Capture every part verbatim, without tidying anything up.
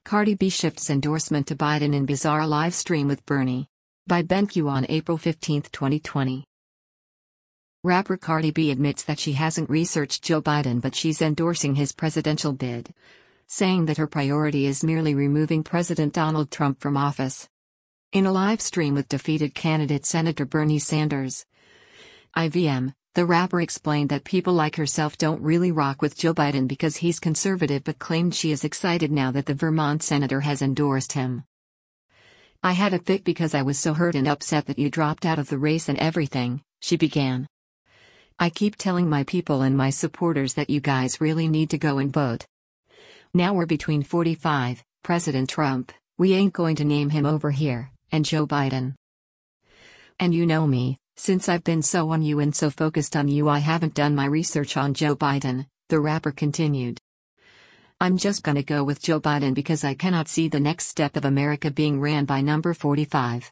Cardi B shifts endorsement to Biden in bizarre live stream with Bernie. By BenQ on April fifteenth, twenty twenty. Rapper Cardi B admits that she hasn't researched Joe Biden but she's endorsing his presidential bid, saying that her priority is merely removing President Donald Trump from office. In a live stream with defeated candidate Senator Bernie Sanders, I V M, the rapper explained that people like herself don't really rock with Joe Biden because he's conservative, but claimed she is excited now that the Vermont senator has endorsed him. "I had a fit because I was so hurt and upset that you dropped out of the race and everything," she began. "I keep telling my people and my supporters that you guys really need to go and vote. Now we're between forty-five, President Trump, we ain't going to name him over here, and Joe Biden. And you know me, since I've been so on you and so focused on you, I haven't done my research on Joe Biden," the rapper continued. "I'm just gonna go with Joe Biden because I cannot see the next step of America being ran by number forty-five."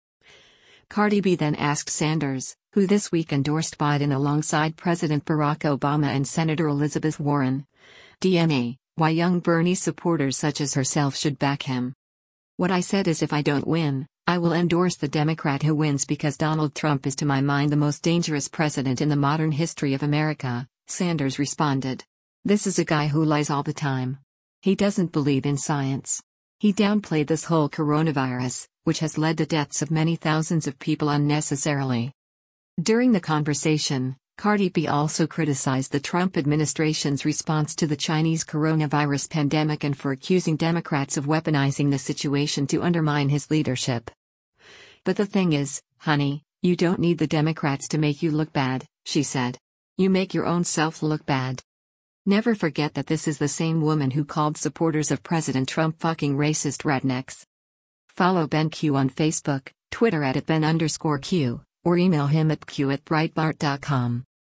Cardi B then asked Sanders, who this week endorsed Biden alongside President Barack Obama and Senator Elizabeth Warren, D M A, why young Bernie supporters such as herself should back him. "What I said is if I don't win, I will endorse the Democrat who wins because Donald Trump is to my mind the most dangerous president in the modern history of America," Sanders responded. "This is a guy who lies all the time. He doesn't believe in science. He downplayed this whole coronavirus, which has led to deaths of many thousands of people unnecessarily." During the conversation, Cardi B also criticized the Trump administration's response to the Chinese coronavirus pandemic and for accusing Democrats of weaponizing the situation to undermine his leadership. "But the thing is, honey, you don't need the Democrats to make you look bad," she said. "You make your own self look bad. Never forget that this is the same woman who called supporters of President Trump fucking racist rednecks." Follow BenQ on Facebook, Twitter at Ben underscore Q, or email him at q at breitbart dot com.